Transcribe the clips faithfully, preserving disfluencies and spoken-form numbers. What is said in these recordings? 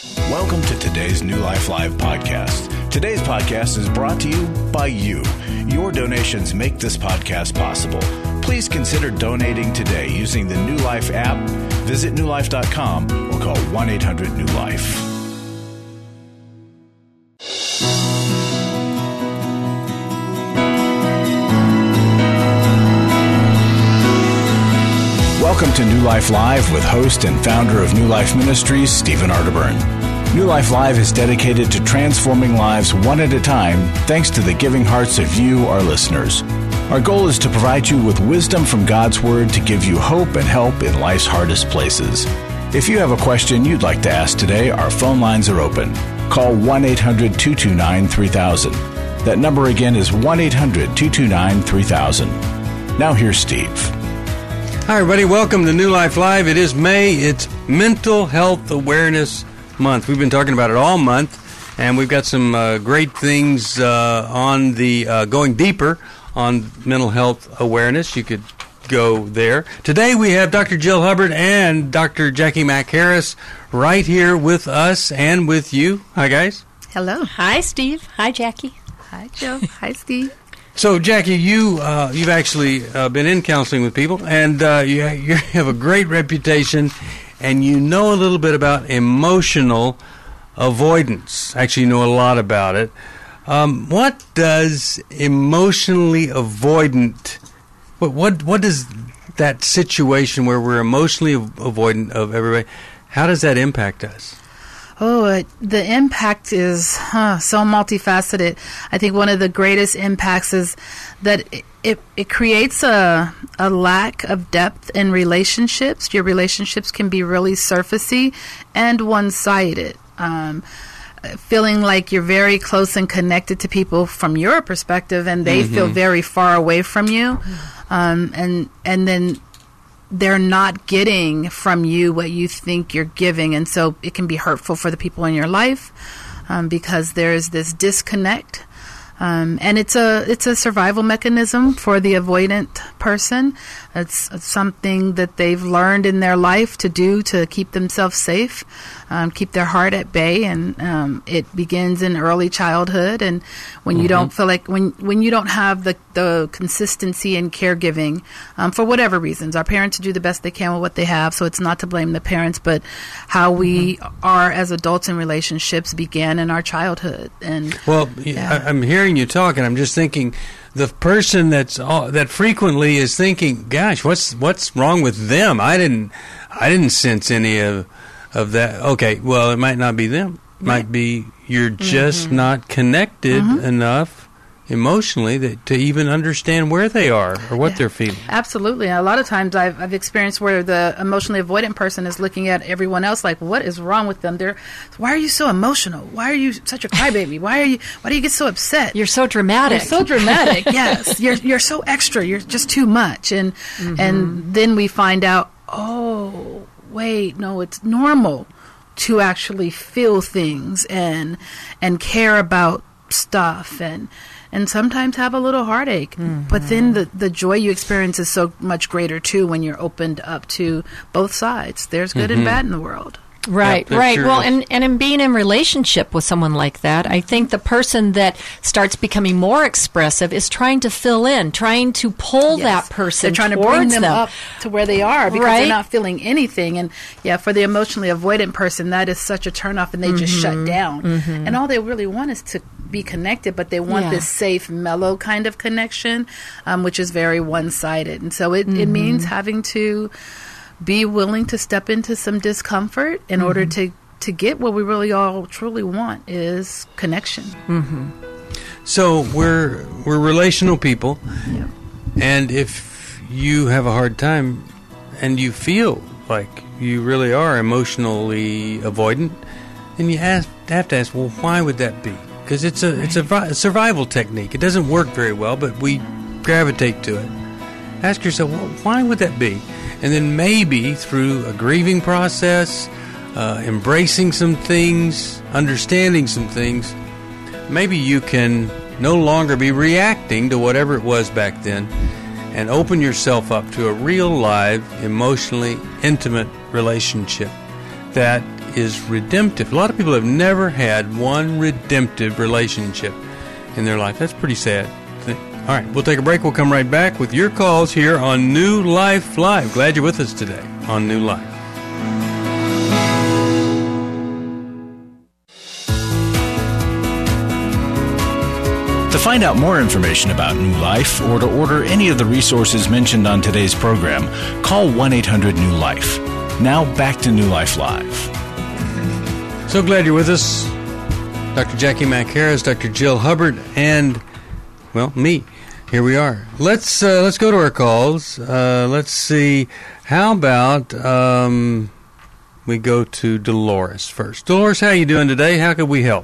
Welcome to today's New Life Live podcast. Today's podcast is brought to you by you. Your donations make this podcast possible. Please consider donating today using the New Life app, visit new life dot com, or call one eight hundred new life. Welcome to New Life Live with host and founder of New Life Ministries, Stephen Arterburn. New Life Live is dedicated to transforming lives one at a time thanks to the giving hearts of you, our listeners. Our goal is to provide you with wisdom from God's Word to give you hope and help in life's hardest places. If you have a question you'd like to ask today, our phone lines are open. Call one eight hundred two two nine three thousand. That number again is one eight hundred two two nine three thousand. Now here's Steve. Hi, everybody. Welcome to New Life Live. It is May. It's Mental Health Awareness Month. We've been talking about it all month, and we've got some uh, great things uh, on the uh, going deeper on mental health awareness. You could go there. Today we have Doctor Jill Hubbard and Doctor Jackie Mack Harris right here with us and with you. Hi, guys. Hello. Hi, Steve. Hi, Jackie. Hi, Jill. Hi, Steve. So, Jackie, you, uh, you've actually uh, been in counseling with people, and uh, you, you have a great reputation, and you know a little bit about emotional avoidance. Actually, you know a lot about it. Um, what does emotionally avoidant, what, what what does that situation where we're emotionally avoidant of everybody, how does that impact us? Oh, uh, the impact is huh, so multifaceted. I think one of the greatest impacts is that it, it, it creates a, a lack of depth in relationships. Your relationships can be really surfacey and one-sided. Um, feeling like you're very close and connected to people from your perspective, and they mm-hmm. feel very far away from you. Um, and and then they're not getting from you what you think you're giving, and so it can be hurtful for the people in your life um, because there's this disconnect, um, and it's a it's a survival mechanism for the avoidant person. It's, it's something that they've learned in their life to do to keep themselves safe, um, keep their heart at bay, and um, it begins in early childhood. And when mm-hmm. you don't feel like when when you don't have the the consistency in caregiving um, for whatever reasons, our parents do the best they can with what they have. So it's not to blame the parents, but how we mm-hmm. are as adults in relationships began in our childhood. And well, yeah. I, I'm hearing you talk, and I'm just thinking. The person that's uh, that frequently is thinking, "Gosh, what's what's wrong with them? I didn't, I didn't sense any of of that." Okay, well, it might not be them. It might be you're just mm-hmm. not connected mm-hmm. enough emotionally that to even understand where they are or what yeah. they're feeling. Absolutely. A lot of times I've I've experienced where the emotionally avoidant person is looking at everyone else like, what is wrong with them? They're, why are you so emotional? Why are you such a crybaby? Why are you why do you get so upset? You're so dramatic. You're so dramatic. Yes. You're you're so extra. You're just too much. And mm-hmm. and then we find out, oh, wait, no, it's normal to actually feel things and and care about stuff and and sometimes have a little heartache. Mm-hmm. But then the, the joy you experience is so much greater, too, when you're opened up to both sides. There's good mm-hmm. and bad in the world. Right, yep, right. Sure well, and, and in being in relationship with someone like that, I think the person that starts becoming more expressive is trying to fill in, trying to pull yes. that person towards them. They're trying to bring them, them up to where they are because right? they're not feeling anything. And, yeah, for the emotionally avoidant person, that is such a turnoff, and they mm-hmm. just shut down. Mm-hmm. And all they really want is to be connected, but they want yeah. this safe, mellow kind of connection, um, which is very one-sided. And so it, mm-hmm. it means having to be willing to step into some discomfort in mm-hmm. order to, to get what we really all truly want is connection. Mm-hmm. So we're we're relational people, yeah. and if you have a hard time and you feel like you really are emotionally avoidant, then you have, have to ask, well, why would that be? Because it's a right. it's a, vi- a survival technique. It doesn't work very well, but we gravitate to it. Ask yourself, well, why would that be? And then maybe through a grieving process, uh, embracing some things, understanding some things, maybe you can no longer be reacting to whatever it was back then and open yourself up to a real, live, emotionally intimate relationship that is redemptive. A lot of people have never had one redemptive relationship in their life. That's pretty sad. All right, we'll take a break. We'll come right back with your calls here on New Life Live. Glad you're with us today on New Life. To find out more information about New Life or to order any of the resources mentioned on today's program, call one eight hundred new life. Now back to New Life Live. So glad you're with us. Doctor Jackie McHarris, Doctor Jill Hubbard, and, well, me. Here we are. Let's uh, let's go to our calls. Uh, let's see. How about um, we go to Dolores first. Dolores, how are you doing today? How could we help?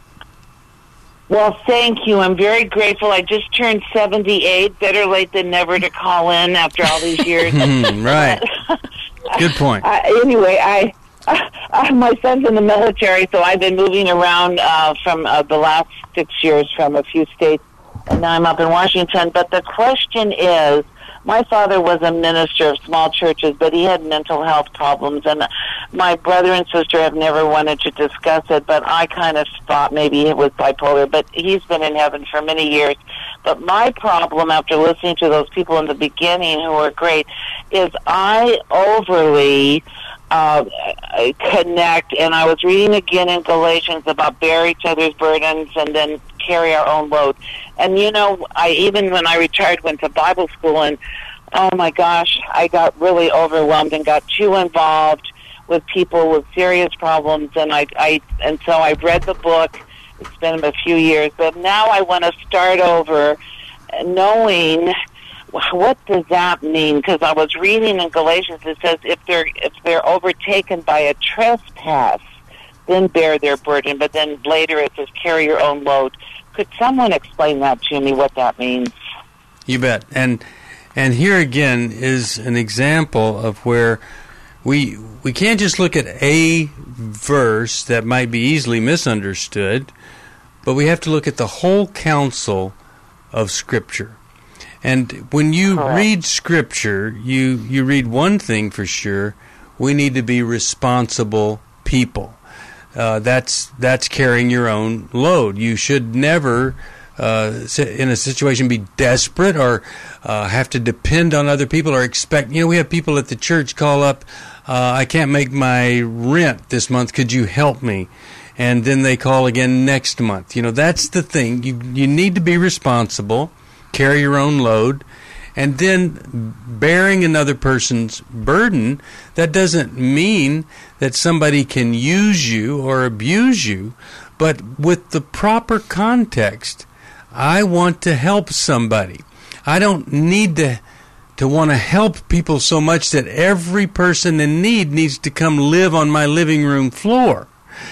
Well, thank you. I'm very grateful. I just turned seventy-eight. Better late than never to call in after all these years. Right. Good point. Uh, anyway, I, uh, my son's in the military, so I've been moving around uh, from uh, the last six years from a few states, and now I'm up in Washington. But the question is, my father was a minister of small churches, but he had mental health problems, and my brother and sister have never wanted to discuss it, but I kind of thought maybe it was bipolar, but he's been in heaven for many years. But my problem, after listening to those people in the beginning who were great, is I overly uh, connect, and I was reading again in Galatians about bear each other's burdens and then carry our own load. And, you know, I even when I retired went to Bible school, and, oh, my gosh, I got really overwhelmed and got too involved with people with serious problems, and I, I and so I read the book. It's been a few years, but now I want to start over knowing what does that mean, because I was reading in Galatians, it says if they're if they're overtaken by a trespass, then bear their burden, but then later it says carry your own load. Could someone explain that to me, what that means? You bet. And and here again is an example of where we we can't just look at a verse that might be easily misunderstood, but we have to look at the whole counsel of Scripture. And when you Correct. read Scripture, you, you read one thing for sure: we need to be responsible people. Uh, that's that's carrying your own load. You should never, uh, in a situation, be desperate or uh, have to depend on other people or expect. You know, we have people at the church call up, uh, I can't make my rent this month. Could you help me? And then they call again next month. You know, that's the thing. You you need to be responsible, carry your own load, and then bearing another person's burden. That doesn't mean that somebody can use you or abuse you, but with the proper context, I want to help somebody. I don't need to to want to help people so much that every person in need needs to come live on my living room floor.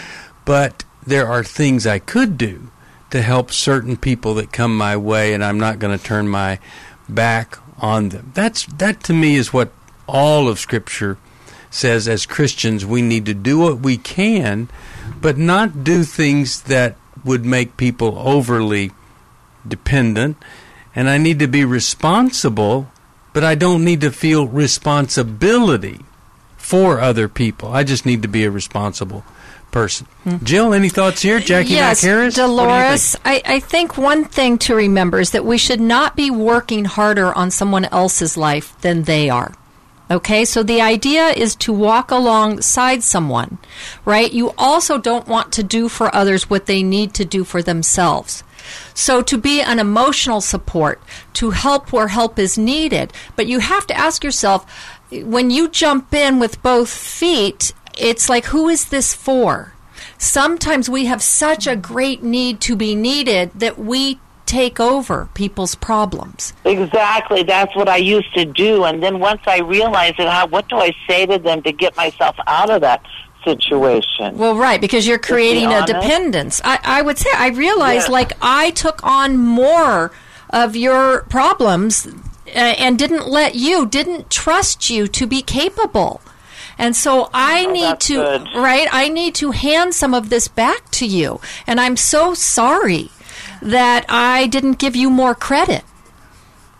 But there are things I could do to help certain people that come my way, and I'm not going to turn my back on them. That's that to me is what all of Scripture says. As Christians, we need to do what we can, but not do things that would make people overly dependent. And I need to be responsible, but I don't need to feel responsibility for other people. I just need to be a responsible person. Hmm. Jill, any thoughts here? Jackie yes, McHarris? Dolores, I, I think one thing to remember is that we should not be working harder on someone else's life than they are. Okay, so the idea is to walk alongside someone, right? You also don't want to do for others what they need to do for themselves. So to be an emotional support, to help where help is needed. But you have to ask yourself, when you jump in with both feet, it's like, who is this for? Sometimes we have such a great need to be needed that we take over people's problems. Exactly. That's what I used to do. And then once I realized it, how, what do I say to them to get myself out of that situation? Well, right, because you're creating a dependence. I, I would say, I realized, yeah. like, I took on more of your problems uh, and didn't let you, didn't trust you to be capable. And so I oh, need to, good. right, I need to hand some of this back to you. And I'm so sorry that I didn't give you more credit.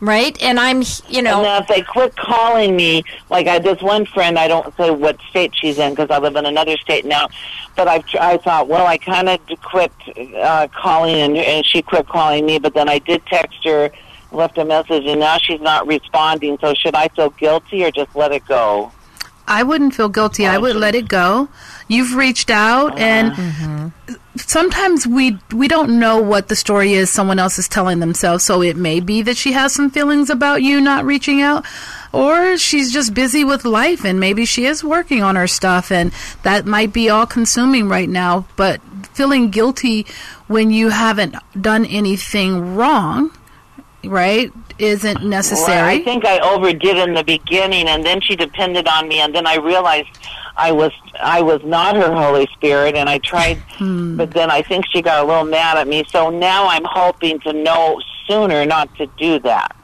right? And I'm, you know. And then if they quit calling me, like I this one friend, I don't say what state she's in because I live in another state now, but I've, I thought, well, I kind of quit uh, calling, and, and she quit calling me, but then I did text her, left a message, and now she's not responding. So should I feel guilty or just let it go? I wouldn't feel guilty. I would let it go. You've reached out, and mm-hmm. sometimes we we don't know what the story is someone else is telling themselves. So it may be that she has some feelings about you not reaching out, or she's just busy with life, and maybe she is working on her stuff, and that might be all consuming right now. But feeling guilty when you haven't done anything wrong, right, isn't necessary. Well, I think I overdid in the beginning, and then she depended on me, and then I realized I was I was not her Holy Spirit, and I tried, hmm. but then I think she got a little mad at me. So now I'm hoping to know sooner not to do that.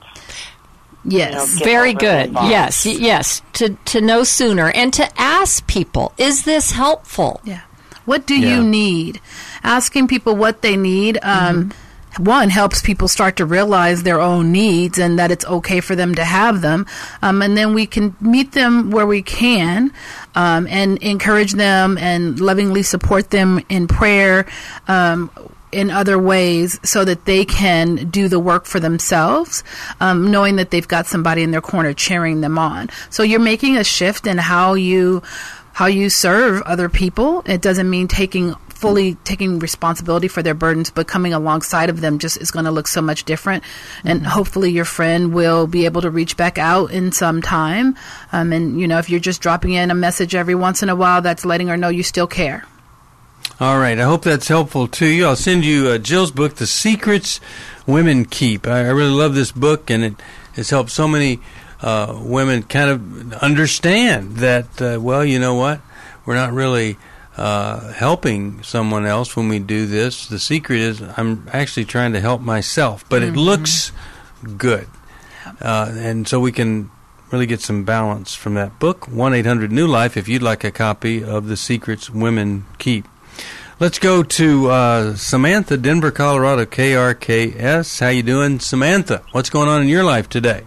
Yes, you know, very good. Yes, yes, to to know sooner and to ask people, is this helpful? Yeah. What do Yeah. you need? Asking people what they need. Um, mm-hmm. One, helps people start to realize their own needs and that it's okay for them to have them. Um, and then we can meet them where we can um, and encourage them and lovingly support them in prayer, um, in other ways, so that they can do the work for themselves, um, knowing that they've got somebody in their corner cheering them on. So you're making a shift in how you how you serve other people. It doesn't mean taking fully taking responsibility for their burdens, but coming alongside of them just is going to look so much different. And hopefully your friend will be able to reach back out in some time. Um, and, you know, if you're just dropping in a message every once in a while, that's letting her know you still care. All right. I hope that's helpful to you. I'll send you uh, Jill's book, The Secrets Women Keep. I, I really love this book, and it has helped so many uh, women kind of understand that, uh, well, you know what? We're not really Uh, helping someone else when we do this. The secret is I'm actually trying to help myself, but mm-hmm. it looks good. Uh, and so we can really get some balance from that book. one eight hundred new life if you'd like a copy of The Secrets Women Keep. Let's go to uh, Samantha, Denver, Colorado, K R K S. How you doing, Samantha? What's going on in your life today?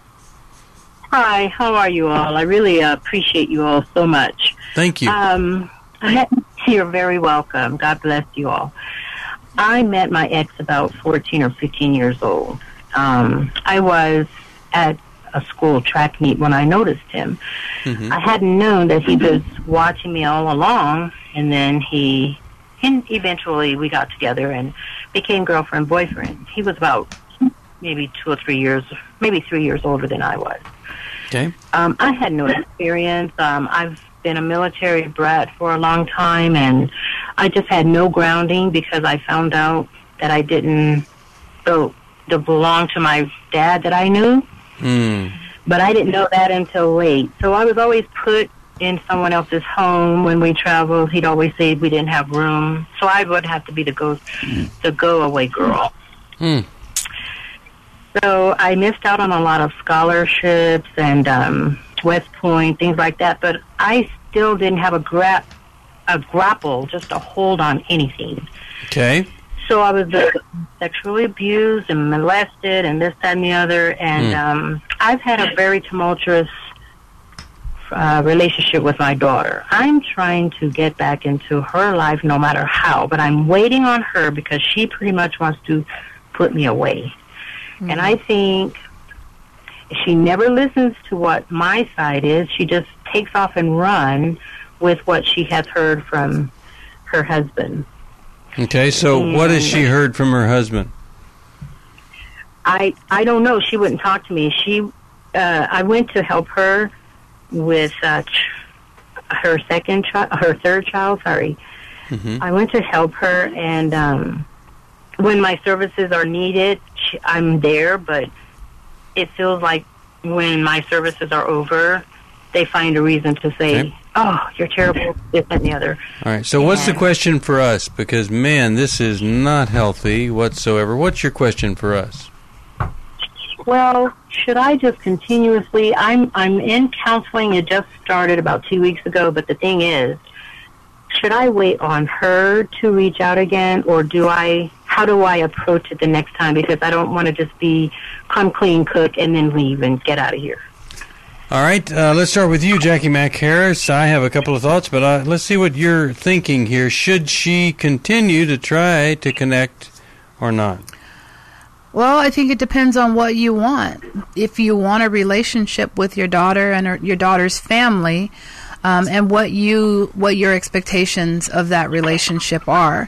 Hi, how are you all? I really uh, appreciate you all so much. Thank you. Um, You're very welcome. God bless you all. I met my ex about fourteen or fifteen years old. Um, I was at a school track meet when I noticed him. Mm-hmm. I hadn't known that he was watching me all along, and then he, and eventually we got together and became girlfriend, boyfriend. He was about maybe two or three years, maybe three years older than I was. Okay. Um, I had no experience. Um, I've been a military brat for a long time, and I just had no grounding because I found out that I didn't so, to belong to my dad that I knew. Mm. But I didn't know that until late. So I was always put in someone else's home when we traveled. He'd always say we didn't have room, so I would have to be the go the go away girl. Mm. So I missed out on a lot of scholarships and um, West Point, things like that. But I still didn't have a gra- a grapple, just a hold on anything. Okay. So I was uh, sexually abused and molested and this, that, and the other. And mm. um, I've had a very tumultuous uh, relationship with my daughter. I'm trying to get back into her life no matter how, but I'm waiting on her because she pretty much wants to put me away. Mm. And I think she never listens to what my side is. She just takes off and runs with what she has heard from her husband. Okay, so and what has she heard from her husband? I I don't know. She wouldn't talk to me. She, uh, I went to help her with uh, ch- her second child, her third child. Sorry, mm-hmm. I went to help her, and um, when my services are needed, she, I'm there. But it feels like when my services are over, they find a reason to say, okay. "Oh, you're terrible," this and the other. All right. So, and what's the question for us? Because, man, this is not healthy whatsoever. What's your question for us? Well, should I just continuously? I'm I'm in counseling. It just started about two weeks ago. But the thing is, should I wait on her to reach out again, or do I how do I approach it the next time? Because I don't want to just be come clean, cook, and then leave and get out of here. All right, uh, let's start with you, Jackie Mack Harris. I have a couple of thoughts, but uh, let's see what you're thinking here. Should she continue to try to connect or not? Well, I think it depends on what you want. If you want a relationship with your daughter and her, your daughter's family, um, and what you what your expectations of that relationship are.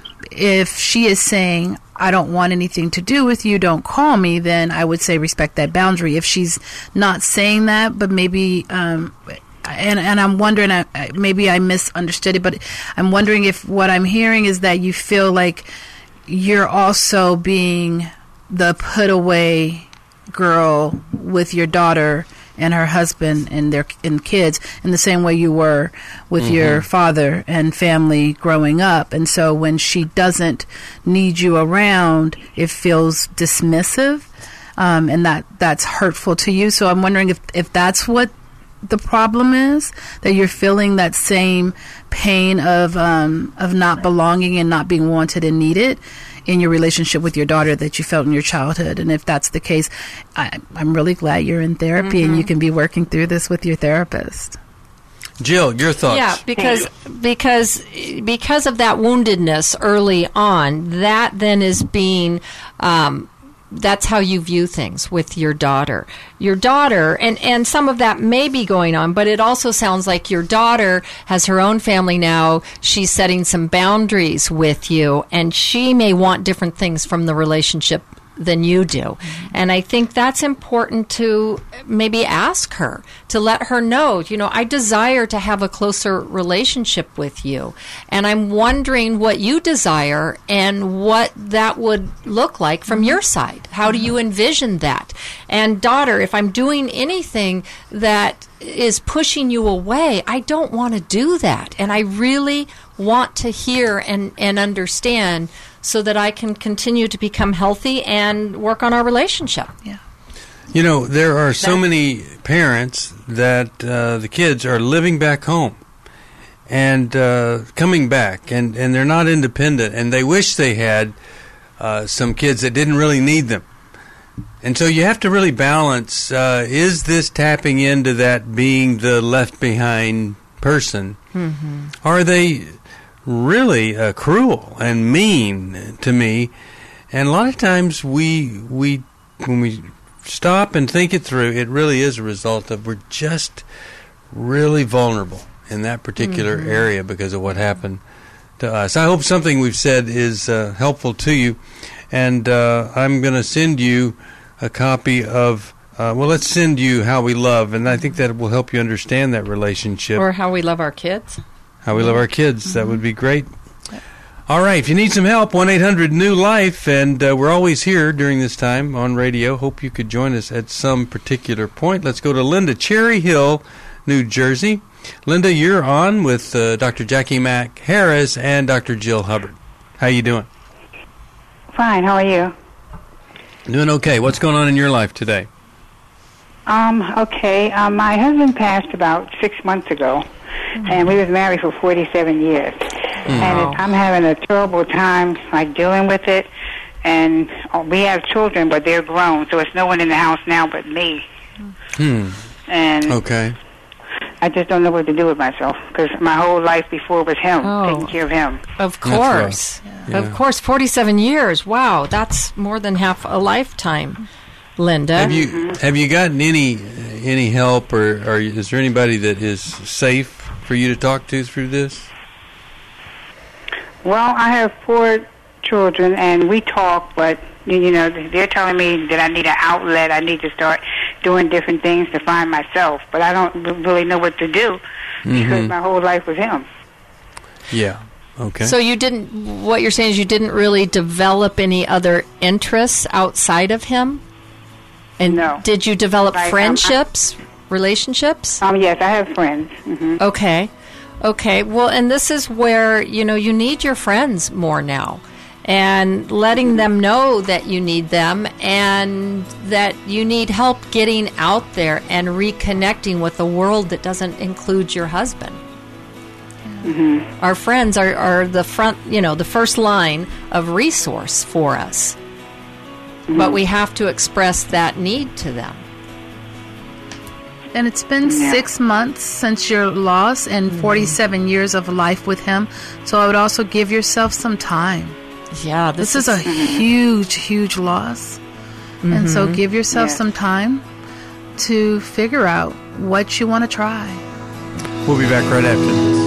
If she is saying, I don't want anything to do with you, don't call me, then I would say respect that boundary. If she's not saying that, but maybe, um, and, and I'm wondering, I, maybe I misunderstood it, but I'm wondering if what I'm hearing is that you feel like you're also being the put away girl with your daughter and her husband and their and kids in the same way you were with mm-hmm. your father and family growing up. And so when she doesn't need you around, it feels dismissive, um, and that that's hurtful to you. So I'm wondering if, if that's what the problem is, that you're feeling that same pain of um, of not belonging and not being wanted and needed in your relationship with your daughter that you felt in your childhood. And if that's the case, I, I'm really glad you're in therapy mm-hmm. and you can be working through this with your therapist. Jill, your thoughts? Yeah, because because because of that woundedness early on, that then is being um, that's how you view things with your daughter. Your daughter, and, and some of that may be going on, but it also sounds like your daughter has her own family now. She's setting some boundaries with you, and she may want different things from the relationship than you do. Mm-hmm. And I think that's important to maybe ask her, to let her know, you know, I desire to have a closer relationship with you. And I'm wondering what you desire and what that would look like from your side. How do you envision that? And daughter, if I'm doing anything that is pushing you away, I don't want to do that. And I really want to hear and, and understand so that I can continue to become healthy and work on our relationship. Yeah. You know, there are so many parents that uh, the kids are living back home and uh, coming back, and, and they're not independent, and they wish they had uh, some kids that didn't really need them. And so you have to really balance, uh, is this tapping into that being the left behind person? Mm-hmm. Are they really uh, cruel and mean to me? And a lot of times we we when we stop and think it through, it really is a result of we're just really vulnerable in that particular mm-hmm. area because of what happened to us. I hope something we've said is uh, helpful to you, and uh, I'm going to send you a copy of uh, well, let's send you How We Love, and I think that will help you understand that relationship. Or How We Love Our Kids. How We Love Our Kids. Mm-hmm. That would be great. All right. If you need some help, one eight hundred new life. And uh, we're always here during this time on radio. Hope you could join us at some particular point. Let's go to Linda, Cherry Hill, New Jersey. Linda, you're on with uh, Doctor Jackie Mack Harris and Doctor Jill Hubbard. How you doing? Fine. How are you? Doing okay. What's going on in your life today? Um. Okay. Um, my husband passed about six months ago. And we was married for forty-seven years. Mm. And it, I'm having a terrible time, like, dealing with it. And oh, we have children, but they're grown, so it's no one in the house now but me. Hmm. And okay. I just don't know what to do with myself, because my whole life before was him, oh. taking care of him. Of course. Yeah. Yeah. Of course, forty-seven years. Wow, that's more than half a lifetime, Linda. Have you mm-hmm. have you gotten any any help, or, or is there anybody that is safe for you to talk to through this? Well, I have four children, and we talk, but, you know, they're telling me that I need an outlet. I need to start doing different things to find myself, but I don't really know what to do because mm-hmm. my whole life was him. Yeah. Okay. So you didn't, what you're saying is you didn't really develop any other interests outside of him? And no. Did you develop like, friendships, um, relationships? Um, yes, I have friends. Mm-hmm. Okay. Okay. Well, and this is where, you know, you need your friends more now. And letting them know that you need them and that you need help getting out there and reconnecting with a world that doesn't include your husband. Mm-hmm. Our friends are, are the front, you know, the first line of resource for us. Mm-hmm. But we have to express that need to them. And it's been yeah. six months since your loss and mm-hmm. forty-seven years of life with him. So I would also give yourself some time. Yeah, this, this is, is a mm-hmm. huge, huge loss. Mm-hmm. And so give yourself yeah. some time to figure out what you want to try. We'll be back right after this.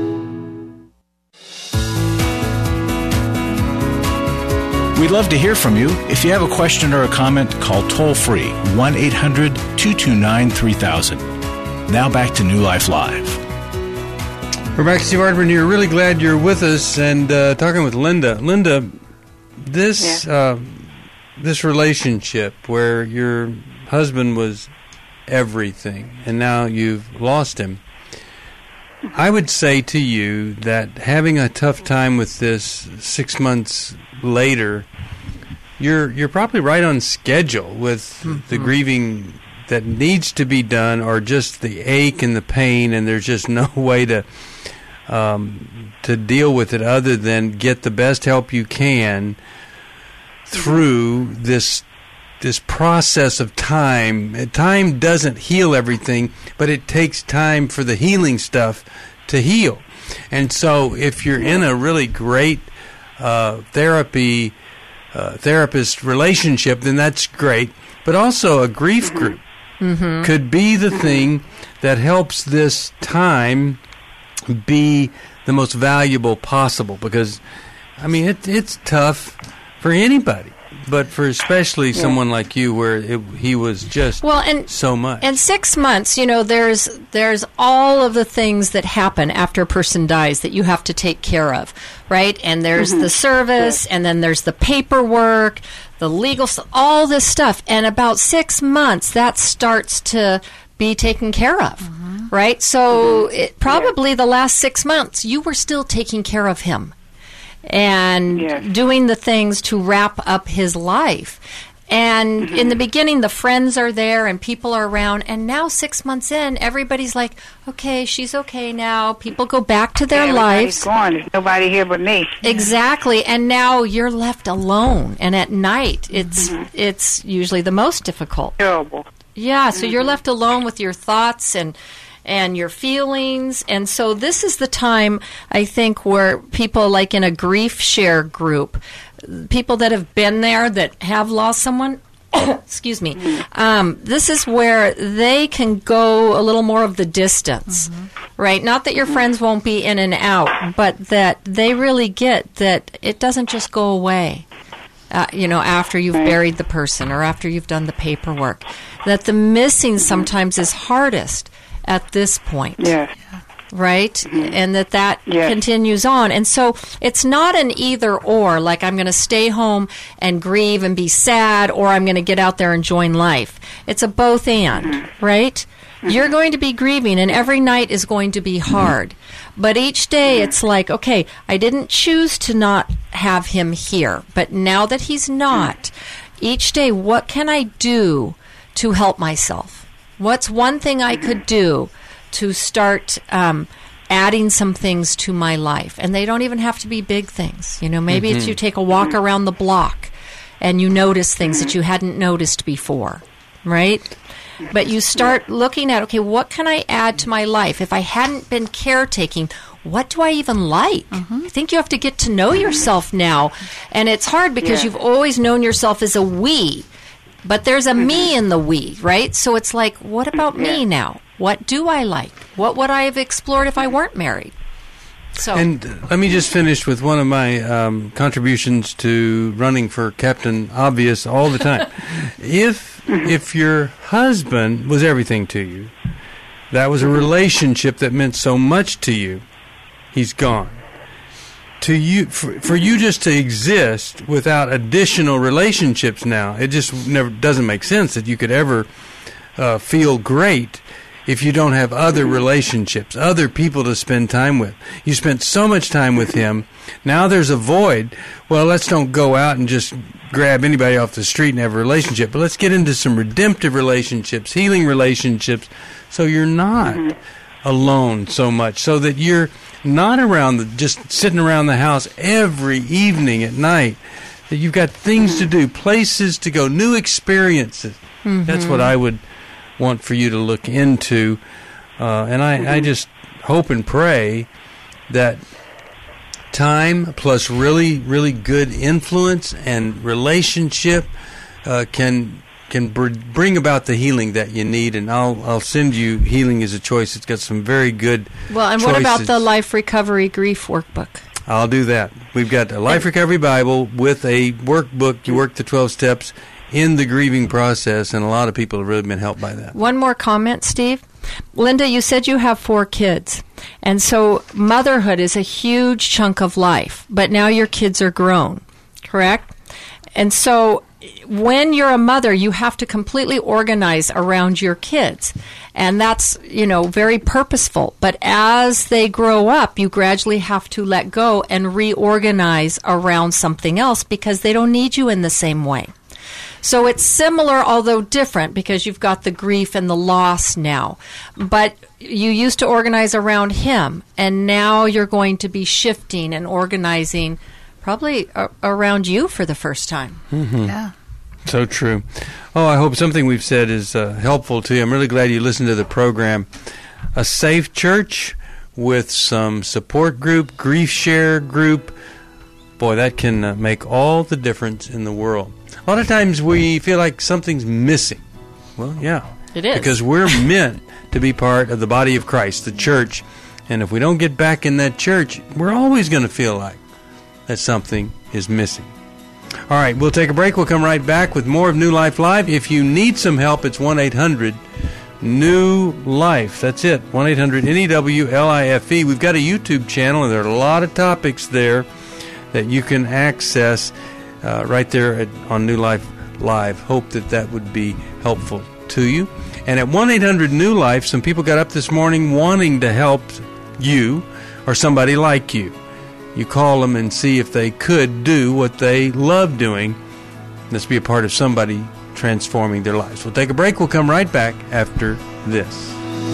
We'd love to hear from you. If you have a question or a comment, call toll-free one eight hundred two two nine three thousand. Now back to New Life Live. We're back to Steve Arterburn here. Really glad you're with us and uh, talking with Linda. Linda, this, yeah. uh, this relationship where your husband was everything and now you've lost him, I would say to you that having a tough time with this six months later, you're you're probably right on schedule with mm-hmm. the grieving that needs to be done, or just the ache and the pain, and there's just no way to um, to deal with it other than get the best help you can through this this process of time. Time doesn't heal everything, but it takes time for the healing stuff to heal. And so if you're in a really great uh, therapy uh, therapist relationship, then that's great. But also a grief group mm-hmm. could be the thing that helps this time be the most valuable possible. Because, I mean, it, it's tough for anybody. But for especially yeah. someone like you, where it, he was just well, and, so much. And six months, you know, there's there's all of the things that happen after a person dies that you have to take care of, right? And there's mm-hmm. the service, yeah. and then there's the paperwork, the legal stuff, all this stuff. And about six months, that starts to be taken care of, mm-hmm. right? So mm-hmm. it, probably yeah. the last six months, you were still taking care of him. And yes. doing the things to wrap up his life. And mm-hmm. in the beginning, the friends are there and people are around. And now, six months in, everybody's like, okay, she's okay now. People go back to their yeah, lives. Gone. There's nobody here but me. Exactly. And now you're left alone. And at night, it's mm-hmm. it's usually the most difficult. Terrible. Yeah, so mm-hmm. you're left alone with your thoughts and and your feelings. And so this is the time, I think, where people, like in a grief share group, people that have been there, that have lost someone, excuse me, um, this is where they can go a little more of the distance, mm-hmm. right? Not that your friends won't be in and out, but that they really get that it doesn't just go away. Uh, you know, after you've right. buried the person or after you've done the paperwork, that the missing sometimes is hardest at this point. Yeah. Right? Mm-hmm. And that that yes. continues on. And so it's not an either or, like I'm going to stay home and grieve and be sad, or I'm going to get out there and join life. It's a both and, mm-hmm. right? Mm-hmm. You're going to be grieving, and every night is going to be hard. Mm-hmm. But each day it's like, okay, I didn't choose to not have him here, but now that he's not, mm-hmm. each day, what can I do to help myself? What's one thing I could do to start um, adding some things to my life? And they don't even have to be big things. You know, maybe mm-hmm. it's you take a walk around the block and you notice things that you hadn't noticed before, right? But you start looking at, okay, what can I add to my life? If I hadn't been caretaking, what do I even like? Mm-hmm. I think you have to get to know yourself now. And it's hard because yeah. you've always known yourself as a we. But there's a mm-hmm. me in the we, right? So it's like, what about yeah. me now? What do I like? What would I have explored if I weren't married? So, and uh, let me just finish with one of my um, contributions to running for Captain Obvious all the time. if if your husband was everything to you, that was a relationship that meant so much to you, he's gone. To you, for, for you just to exist without additional relationships now, it just never doesn't make sense that you could ever uh, feel great if you don't have other relationships, other people to spend time with. You spent so much time with him. Now there's a void. Well, let's don't go out and just grab anybody off the street and have a relationship, but let's get into some redemptive relationships, healing relationships, so you're not mm-hmm. alone so much, so that you're not around the, just sitting around the house every evening at night. That you've got things to do, places to go, new experiences. Mm-hmm. That's what I would want for you to look into. Uh, and I, I just hope and pray that time plus really, really good influence and relationship uh, can can br- bring about the healing that you need. And I'll I'll send you Healing is a Choice. It's got some very good Well, and choices. What about the Life Recovery Grief Workbook? I'll do that. We've got a Life Recovery Bible with a workbook. You work the twelve steps in the grieving process, and a lot of people have really been helped by that. One more comment, Steve. Linda, you said you have four kids, and so motherhood is a huge chunk of life, but now your kids are grown, correct? And so when you're a mother, you have to completely organize around your kids, and that's, you know, very purposeful. But as they grow up, you gradually have to let go and reorganize around something else because they don't need you in the same way. So it's similar, although different, because you've got the grief and the loss now. But you used to organize around him, and now you're going to be shifting and organizing probably a- around you for the first time. Mm-hmm. Yeah. So true. Oh, I hope something we've said is uh, helpful to you. I'm really glad you listened to the program. A safe church with some support group, grief share group. Boy, that can uh, make all the difference in the world. A lot of times we feel like something's missing. Well, yeah. It is. Because we're meant to be part of the body of Christ, the church. And if we don't get back in that church, we're always going to feel like that something is missing. All right, we'll take a break. We'll come right back with more of New Life Live. If you need some help, it's one eight hundred new life. That's it, one eight hundred N E W L I F E. We've got a YouTube channel, and there are a lot of topics there that you can access uh, right there at, on New Life Live. Hope that that would be helpful to you. And at one eight hundred new life, some people got up this morning wanting to help you or somebody like you. You call them and see if they could do what they love doing. Let's be a part of somebody transforming their lives. We'll take a break. We'll come right back after this.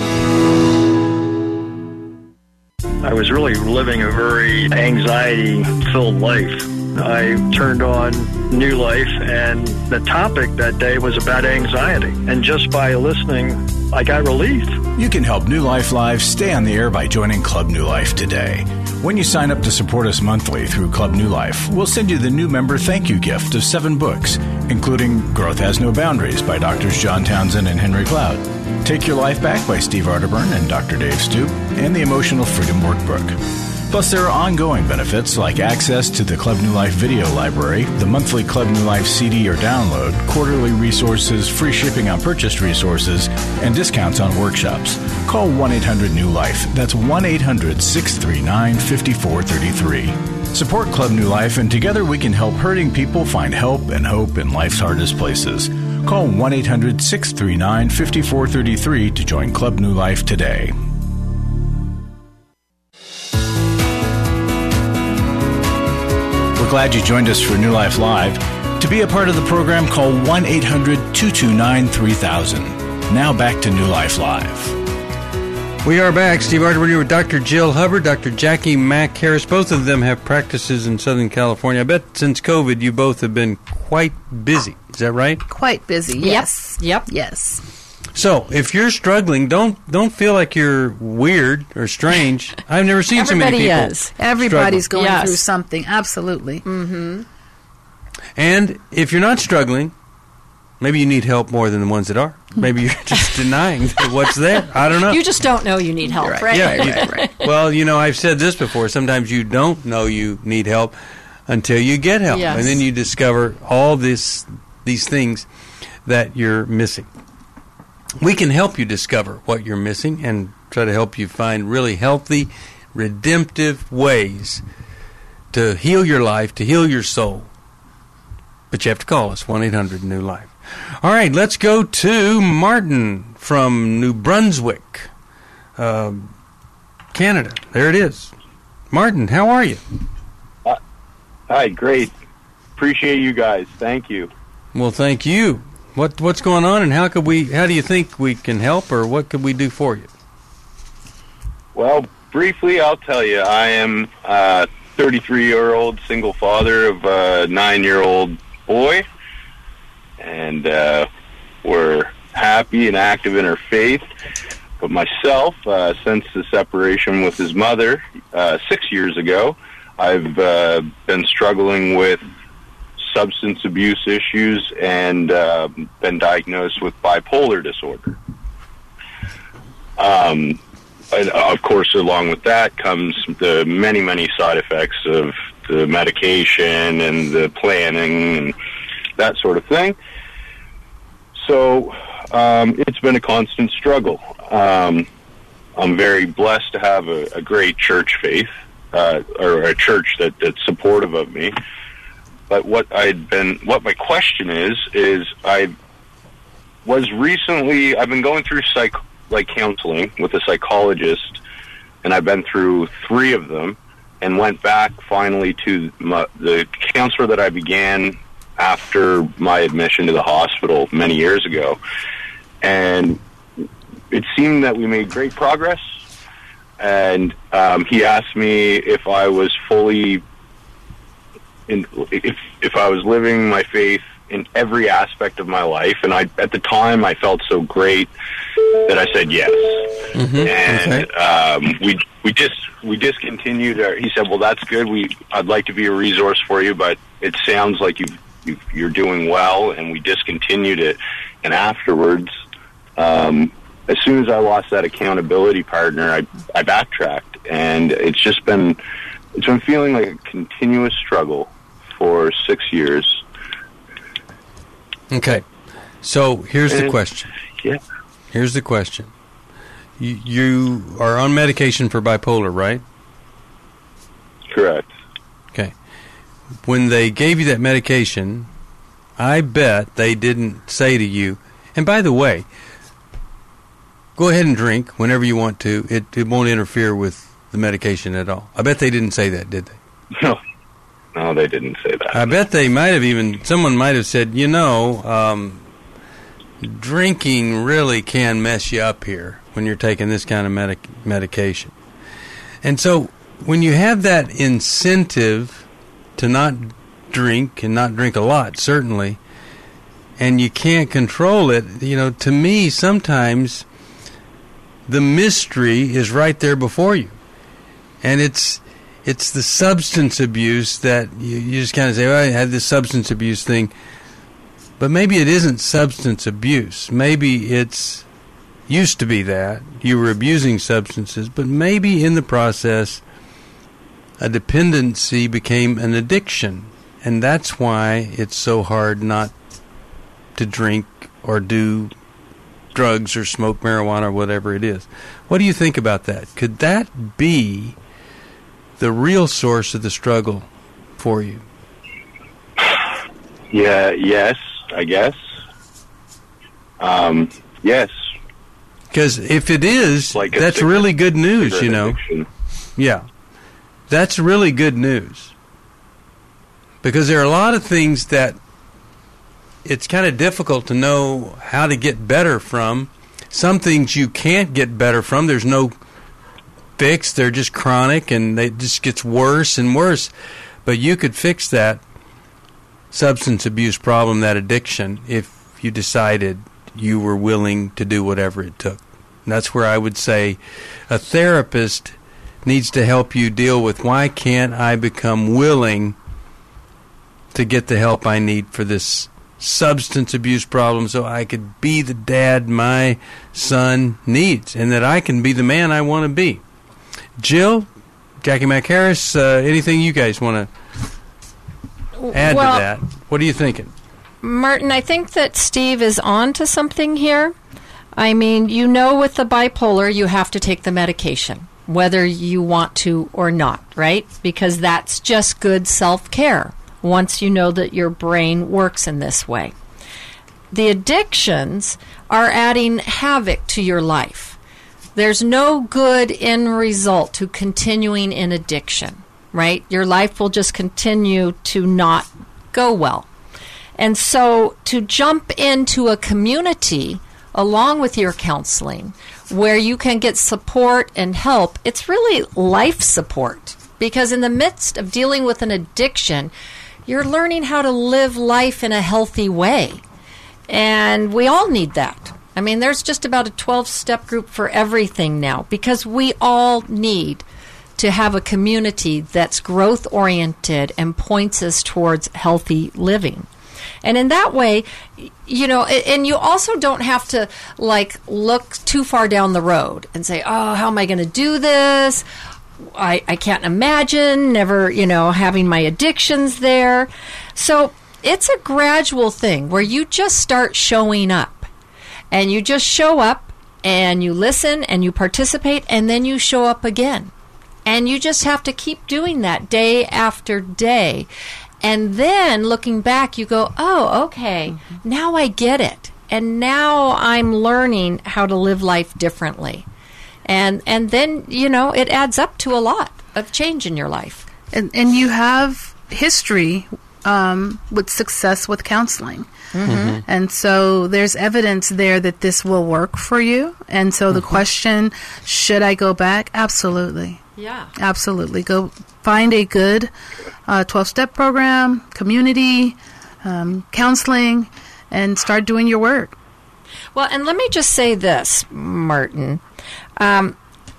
I was really living a very anxiety-filled life. I turned on New Life, and the topic that day was about anxiety. And just by listening, I got relief. You can help New Life Live stay on the air by joining Club New Life today. When you sign up to support us monthly through Club New Life, we'll send you the new member thank you gift of seven books, including Growth Has No Boundaries by Doctors John Townsend and Henry Cloud, Take Your Life Back by Steve Arterburn and Doctor Dave Stoop, and the Emotional Freedom Workbook. Plus, there are ongoing benefits like access to the Club New Life video library, the monthly Club New Life C D or download, quarterly resources, free shipping on purchased resources, and discounts on workshops. Call one eight hundred new life. That's one eight hundred six three nine five four three three. Support Club New Life, and together we can help hurting people find help and hope in life's hardest places. Call one eight hundred six three nine five four three three to join Club New Life today. Glad you joined us for New Life Live. To be a part of the program, call one eight hundred two two nine three thousand. Now back to New Life Live. We are back. Steve Arterburn here with Doctor Jill Hubbard, Doctor Jackie Mack Harris. Both of them have practices in Southern California. I bet since COVID you both have been quite busy. Is that right? Quite busy, yes. Yep. Yes. So, if you're struggling, don't don't feel like you're weird or strange. I've never seen so many people. Everybody is. Everybody's struggle. going Yes. through something, absolutely. Mm-hmm. And if you're not struggling, maybe you need help more than the ones that are. Maybe you're just denying what's there. I don't know. You just don't know you need help, Right. right? yeah. right, you- right, right. Well, you know, I've said this before. Sometimes you don't know you need help until you get help, Yes. and then you discover all this these things that you're missing. We can help you discover what you're missing and try to help you find really healthy, redemptive ways to heal your life, to heal your soul. But you have to call us, one eight hundred new life. All right, let's go to Martin from New Brunswick, uh, Canada. There it is. Martin, how are you? Uh, hi, great. Appreciate you guys. Thank you. Well, thank you. What what's going on, and how could we? How do you think we can help, or what could we do for you? Well, briefly, I'll tell you, I am a thirty-three-year-old single father of a nine-year-old boy, and uh, we're happy and active in our faith. But myself, uh, since the separation with his mother uh, six years ago, I've uh, been struggling with substance abuse issues and uh, been diagnosed with bipolar disorder. Um, and of course, along with that comes the many, many side effects of the medication and the planning and that sort of thing. So um, it's been a constant struggle. Um, I'm very blessed to have a, a great church faith, uh, or a church that, that's supportive of me. But what I'd been, what my question is, is I was recently, I've been going through psych, like counseling with a psychologist, and I've been through three of them, and went back finally to my, the counselor that I began after my admission to the hospital many years ago. And it seemed that we made great progress, and um, he asked me if I was fully, in, if if I was living my faith in every aspect of my life, and I at the time I felt so great that I said yes. Mm-hmm. And okay. um, we we just we discontinued. Our, he said, "Well, that's good. We I'd like to be a resource for you, but it sounds like you've, you've you're doing well," and we discontinued it. And afterwards, um, as soon as I lost that accountability partner, I I backtracked, and it's just been it's been feeling like a continuous struggle for six years. Okay, so here's and, the question. Yeah. Here's the question. You, you are on medication for bipolar, right? Correct. Okay. When they gave you that medication, I bet they didn't say to you, and by the way, go ahead and drink whenever you want to. It, it won't interfere with the medication at all. I bet they didn't say that, did they? No. No, they didn't say that. I bet they might have even, someone might have said, you know, um, drinking really can mess you up here when you're taking this kind of medic- medication. And so when you have that incentive to not drink, and not drink a lot, certainly, and you can't control it, you know, to me, sometimes the mystery is right there before you. And it's it's the substance abuse that you, you just kind of say, well, I had this substance abuse thing. But maybe it isn't substance abuse. Maybe it's used to be that. You were abusing substances, but maybe in the process, a dependency became an addiction. And that's why it's so hard not to drink or do drugs or smoke marijuana or whatever it is. What do you think about that? Could that be the real source of the struggle for you? Yeah, yes, I guess. Um, yes. Because if it is, like that's cigarette, really good news, you know. Addiction. Yeah. That's really good news. Because there are a lot of things that it's kind of difficult to know how to get better from. Some things you can't get better from. There's no fix. They're just chronic, and it just gets worse and worse. But you could fix that substance abuse problem, that addiction, if you decided you were willing to do whatever it took. And that's where I would say a therapist needs to help you deal with, why can't I become willing to get the help I need for this substance abuse problem so I could be the dad my son needs, and that I can be the man I want to be. Jill, Jackie McHarris, uh, anything you guys want to add well, to that? What are you thinking? Martin, I think that Steve is on to something here. I mean, you know, with the bipolar, you have to take the medication, whether you want to or not, right? Because that's just good self-care once you know that your brain works in this way. The addictions are adding havoc to your life. There's no good end result to continuing in addiction, right? Your life will just continue to not go well. And so to jump into a community along with your counseling, where you can get support and help, it's really life support. Because in the midst of dealing with an addiction, you're learning how to live life in a healthy way. And we all need that. I mean, there's just about a twelve-step group for everything now, because we all need to have a community that's growth-oriented and points us towards healthy living. And in that way, you know, and you also don't have to, like, look too far down the road and say, oh, how am I going to do this? I, I can't imagine never, you know, having my addictions there. So it's a gradual thing where you just start showing up. And you just show up and you listen and you participate, and then you show up again. And you just have to keep doing that day after day. And then looking back, you go, oh, okay, mm-hmm. now I get it. And now I'm learning how to live life differently. And and then, you know, it adds up to a lot of change in your life. And, and you have history um, with success with counseling. Mm-hmm. And so there's evidence there that this will work for you. And so mm-hmm. the question, should I go back? Absolutely. Yeah. Absolutely. Go find a good uh, twelve-step program, community, um, counseling, and start doing your work. Well, and let me just say this, Martin. Um,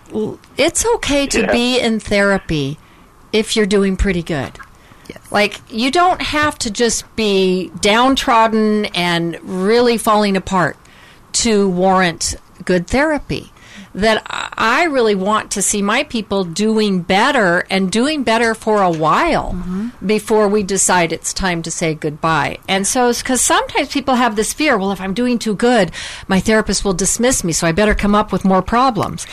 it's okay to yeah. be in therapy if you're doing pretty good. Yes. Like, you don't have to just be downtrodden and really falling apart to warrant good therapy. That I really want to see my people doing better and doing better for a while mm-hmm. before we decide it's time to say goodbye. And so, because sometimes people have this fear, well, if I'm doing too good, my therapist will dismiss me, so I better come up with more problems.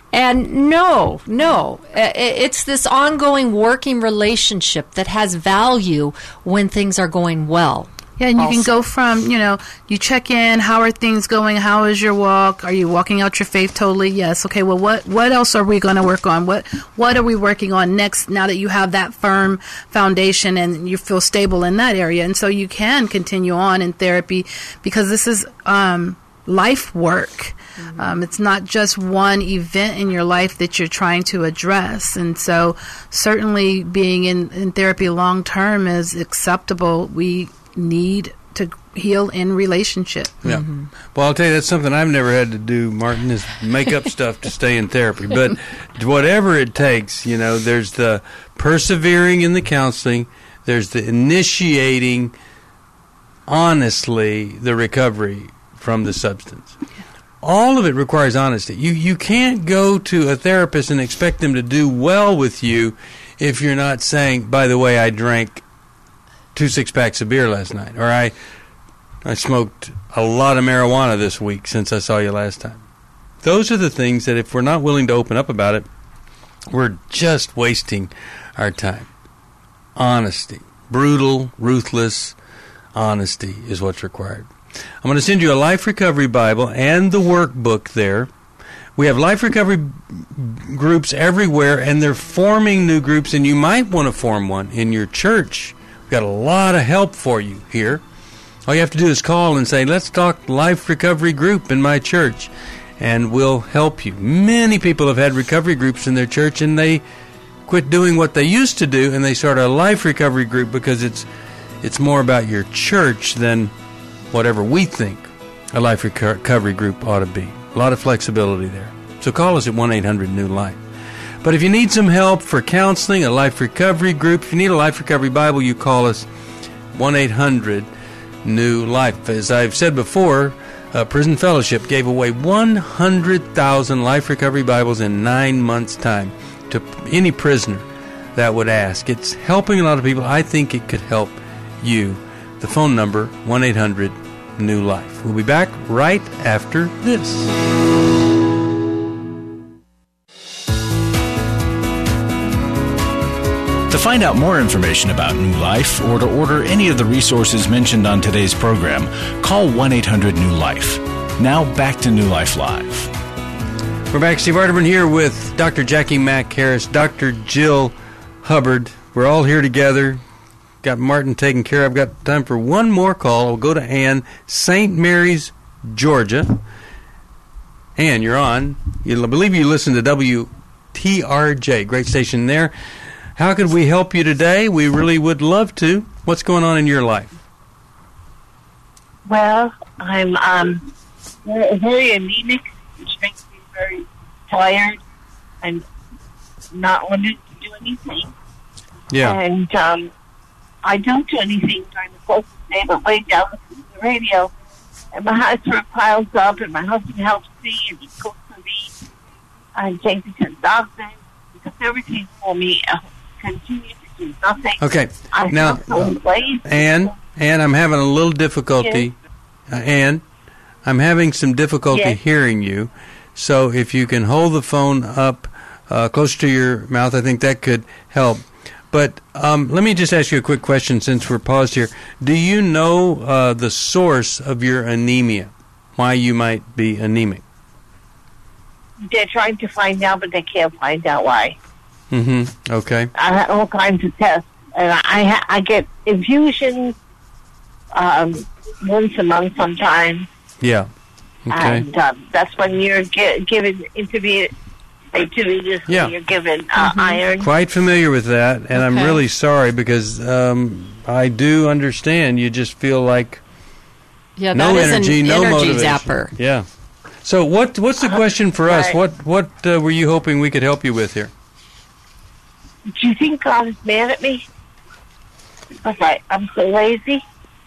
And no, no, it's this ongoing working relationship that has value when things are going well. Yeah, and you also. can go from, you know, you check in, how are things going, how is your walk, are you walking out your faith totally? Yes. Okay, well, what, what else are we going to work on? What what are we working on next now that you have that firm foundation and you feel stable in that area? And so you can continue on in therapy because this is um, life work. Mm-hmm. Um, it's not just one event in your life that you're trying to address. And so certainly being in, in therapy long term is acceptable. We need to heal in relationship. Yeah. Mm-hmm. Well, I'll tell you, that's something I've never had to do, Martin, is make up stuff to stay in therapy. But whatever it takes, you know, there's the persevering in the counseling, there's the initiating, honestly, the recovery from the substance. All of it requires honesty. You you can't go to a therapist and expect them to do well with you if you're not saying, by the way, I drank two six-packs of beer last night, or I I smoked a lot of marijuana this week since I saw you last time. Those are the things that if we're not willing to open up about it, we're just wasting our time. Honesty. Brutal, ruthless honesty is what's required. I'm going to send you a Life Recovery Bible and the workbook there. We have Life Recovery groups everywhere, and they're forming new groups, and you might want to form one in your church. We've got a lot of help for you here. All you have to do is call and say, let's talk Life Recovery Group in my church, and we'll help you. Many people have had recovery groups in their church, and they quit doing what they used to do, and they start a Life Recovery Group because it's it's more about your church than whatever we think a Life Recovery Group ought to be. A lot of flexibility there. So call us at one eight hundred new life. But if you need some help for counseling, a Life Recovery Group, if you need a Life Recovery Bible, you call us one eight hundred new life. As I've said before, uh, Prison Fellowship gave away one hundred thousand Life Recovery Bibles in nine months' time to any prisoner that would ask. It's helping a lot of people. I think it could help you. The phone number, one eight hundred new life. We'll be back right after this. To find out more information about New Life or to order any of the resources mentioned on today's program, call one eight hundred new life. Now back to New Life Live. We're back. Steve Arterburn here with Doctor Jackie Mack Harris, Doctor Jill Hubbard. We're all here together. Got Martin taken care of. I've got time for one more call. We'll go to Ann, Saint Mary's, Georgia. Ann, you're on. You believe you listen to W T R J, great station there. How could we help you today? We really would love to. What's going on in your life? Well, I'm um, very anemic, which makes me very tired and not wanting to do anything. Yeah. And um, I don't do anything during the course of the day, but lay down listening to the radio. And my heart sort of piles up, and my husband helps me, and he cooks for me. I take me to the doctor, because everything for me uh, continues to do nothing. Okay. I now, feel so lazy. Ann, Ann, I'm having a little difficulty. Yes. Uh, Ann, I'm having some difficulty Yes. hearing you. So if you can hold the phone up uh, close to your mouth, I think that could help. But um, let me just ask you a quick question since we're paused here. Do you know uh, the source of your anemia, why you might be anemic? They're trying to find out, but they can't find out why. Mm-hmm. Okay. I have all kinds of tests, and I ha- I get infusions um, once a month sometimes. Yeah. Okay. And um, that's when you're gi- given intermediate. Intravenously, Yeah. you're given uh, Mm-hmm. iron. Quite familiar with that, and I'm Okay. really sorry because um, I do understand you just feel like Yeah, no that is energy, an no energy motivation. zapper. Yeah. So what what's the question for us? Right. What what uh, were you hoping we could help you with here? Do you think God is mad at me? Because I, I'm so lazy?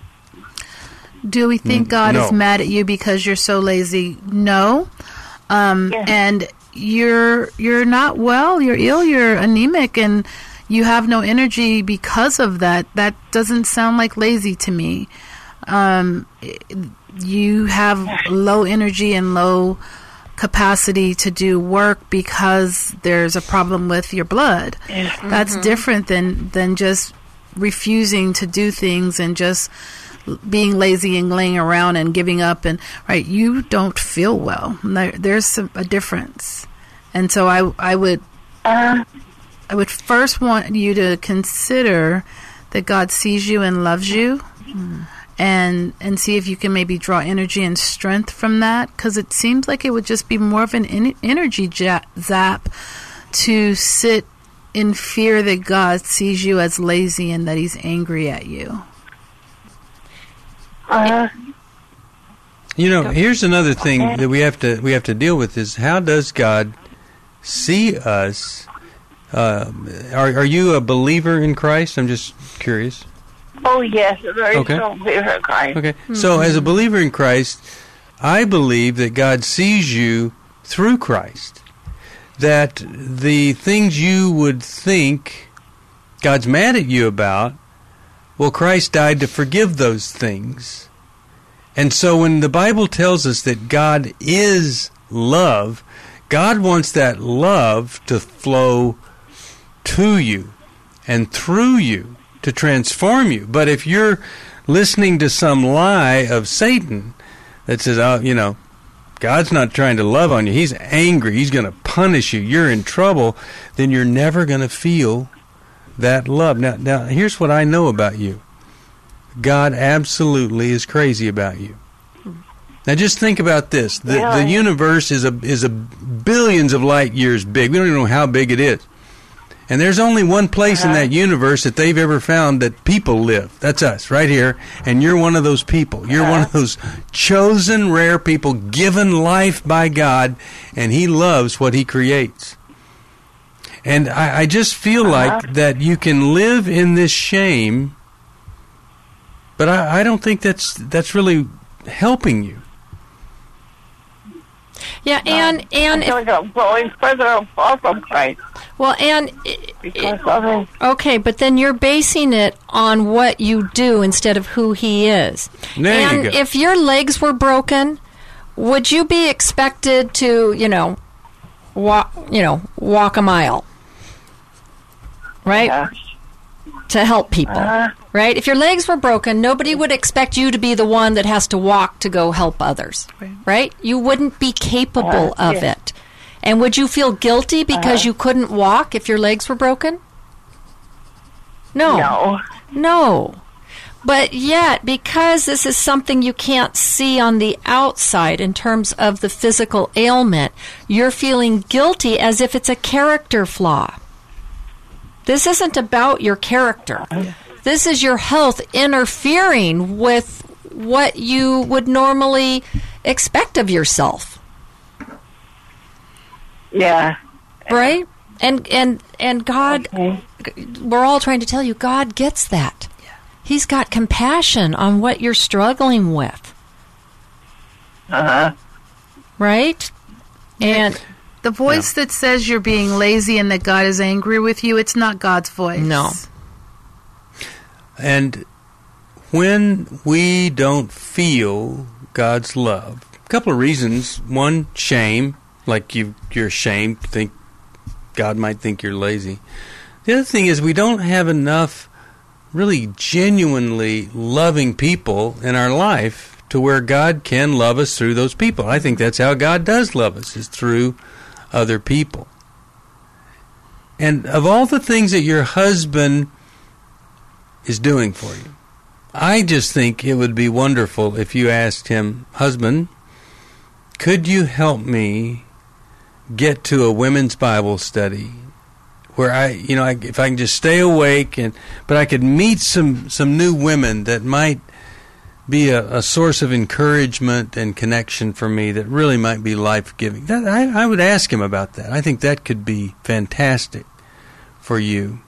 Do we think God no. is mad at you because you're so lazy? No. Um, Yes. And you're you're not well. You're ill. You're anemic, and you have no energy because of that. That doesn't sound like lazy to me. Um, you have low energy and low capacity to do work because there's a problem with your blood. That's different than than just refusing to do things and just being lazy and laying around and giving up. And right, you don't feel well. There, there's some, a difference. And so I I would Uh, I would first want you to consider that God sees you and loves you, and and see if you can maybe draw energy and strength from that, because it seems like it would just be more of an en- energy ja- zap to sit in fear that God sees you as lazy and that He's angry at you. uh, You know, here's another thing that we have to we have to deal with is how does God see us? Uh, are are you a believer in Christ? I'm just curious. oh, yes, a very Okay. strong believer in Christ. Okay. So as a believer in Christ, I believe that God sees you through Christ. That the things you would think God's mad at you about, well, Christ died to forgive those things. And so when the Bible tells us that God is love, God wants that love to flow to you and through you to transform you. But if you're listening to some lie of Satan that says, oh, you know, God's not trying to love on you, He's angry, He's going to punish you, you're in trouble, then you're never going to feel that love. Now, now, here's what I know about you. God absolutely is crazy about you. Now, just think about this. The, Really? the universe is a is a billions of light years big. We don't even know how big it is. And there's only one place in that universe that they've ever found that people live. That's us, right here. And you're one of those people. You're one of those chosen, rare people given life by God, and He loves what He creates. And I, I just feel like that you can live in this shame, but I, I don't think that's that's really helping you. Yeah, and and I feel like I'm going further and far from Christ well, and because of it. okay, but then you're basing it on what you do instead of who He is. There and you go. if your legs were broken, would you be expected to, you know, walk, you know, walk a mile, right? Yeah. To help people, Uh, right? If your legs were broken, nobody would expect you to be the one that has to walk to go help others, right? You wouldn't be capable Uh, of yeah. it. And would you feel guilty because you couldn't walk if your legs were broken? No. no. No. But yet, because this is something you can't see on the outside in terms of the physical ailment, you're feeling guilty as if it's a character flaw. This isn't about your character. This is your health interfering with what you would normally expect of yourself. Yeah. Right? And and and God, okay. We're all trying to tell you, God gets that. Yeah. He's got compassion on what you're struggling with. Uh-huh. Right? And the voice yeah. that says you're being lazy and that God is angry with you, it's not God's voice. No. And when we don't feel God's love, a couple of reasons. One, shame, like you, you're ashamed, think God might think you're lazy. The other thing is we don't have enough really genuinely loving people in our life to where God can love us through those people. I think that's how God does love us, is through other people. And of all the things that your husband is doing for you, I just think it would be wonderful if you asked him, husband, could you help me get to a women's Bible study where I, you know, I, if I can just stay awake, and but I could meet some, some new women that might be a, a source of encouragement and connection for me that really might be life-giving. That, I, I would ask him about that. I think that could be fantastic for you.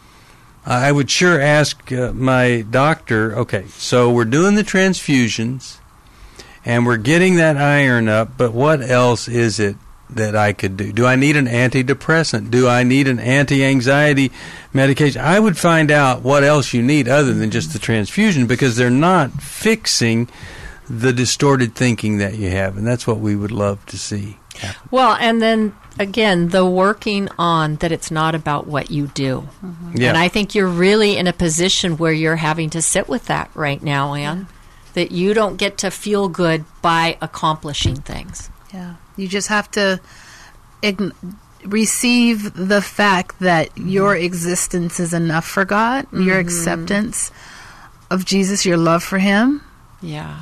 I would sure ask uh, my doctor, okay, so we're doing the transfusions and we're getting that iron up, but what else is it that I could do? Do I need an antidepressant? Do I need an anti-anxiety medication? I would find out what else you need other than just the transfusion, because they're not fixing the distorted thinking that you have, and that's what we would love to see happen. Well, and then again, the working on that it's not about what you do. Mm-hmm. Yeah. And I think you're really in a position where you're having to sit with that right now, Ann, yeah. that you don't get to feel good by accomplishing things. Yeah. You just have to ign- receive the fact that mm-hmm. your existence is enough for God, mm-hmm. your acceptance of Jesus, your love for Him. Yeah.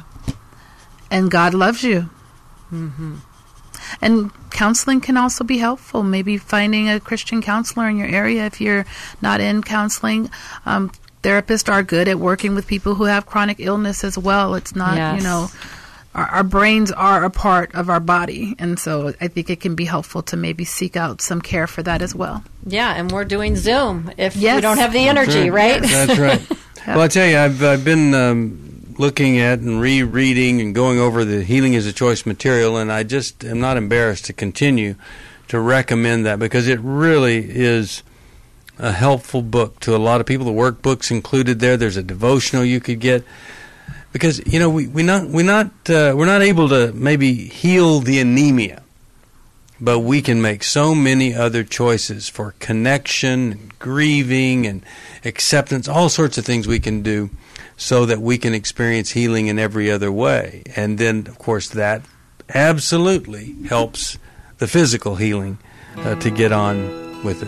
And God loves you. Mm-hmm. And counseling can also be helpful. Maybe finding a Christian counselor in your area if you're not in counseling. Um, therapists are good at working with people who have chronic illness as well. It's not, yes. you know, our, our brains are a part of our body. And so I think it can be helpful to maybe seek out some care for that as well. Yeah, and we're doing Zoom if yes. we don't have the energy, right? That's right. Well, I tell you, I've, I've been... Um, looking at and rereading and going over the Healing is a Choice material, and I just am not embarrassed to continue to recommend that, because it really is a helpful book to a lot of people. The workbook's included there. There's a devotional you could get, because you know we we not we not uh, we're not able to maybe heal the anemia, but we can make so many other choices for connection and grieving and acceptance, all sorts of things we can do, so that we can experience healing in every other way. And then, of course, that absolutely helps the physical healing uh, to get on with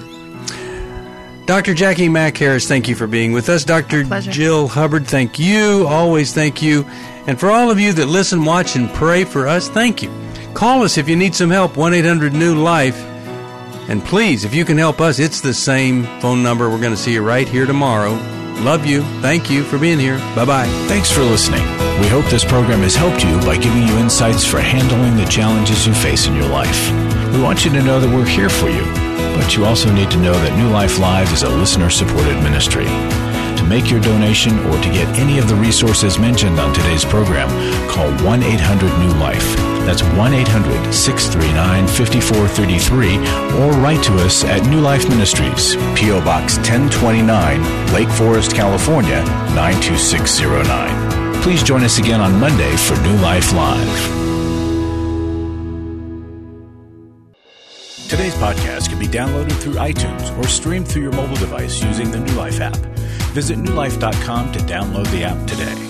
it. Doctor Jackie Mack Harris, thank you for being with us. Doctor Jill Hubbard, thank you. Always thank you. And for all of you that listen, watch, and pray for us, thank you. Call us if you need some help, one eight hundred new life. And please, if you can help us, it's the same phone number. We're going to see you right here tomorrow. Love you. Thank you for being here. Bye-bye. Thanks for listening. We hope this program has helped you by giving you insights for handling the challenges you face in your life. We want you to know that we're here for you, but you also need to know that New Life Live is a listener-supported ministry. To make your donation or to get any of the resources mentioned on today's program, call one eight hundred new life. That's one eight hundred, six three nine, five four three three, or write to us at New Life Ministries, P O Box ten twenty-nine, Lake Forest, California, nine two six zero nine. Please join us again on Monday for New Life Live. Today's podcast can be downloaded through iTunes or streamed through your mobile device using the New Life app. Visit new life dot com to download the app today.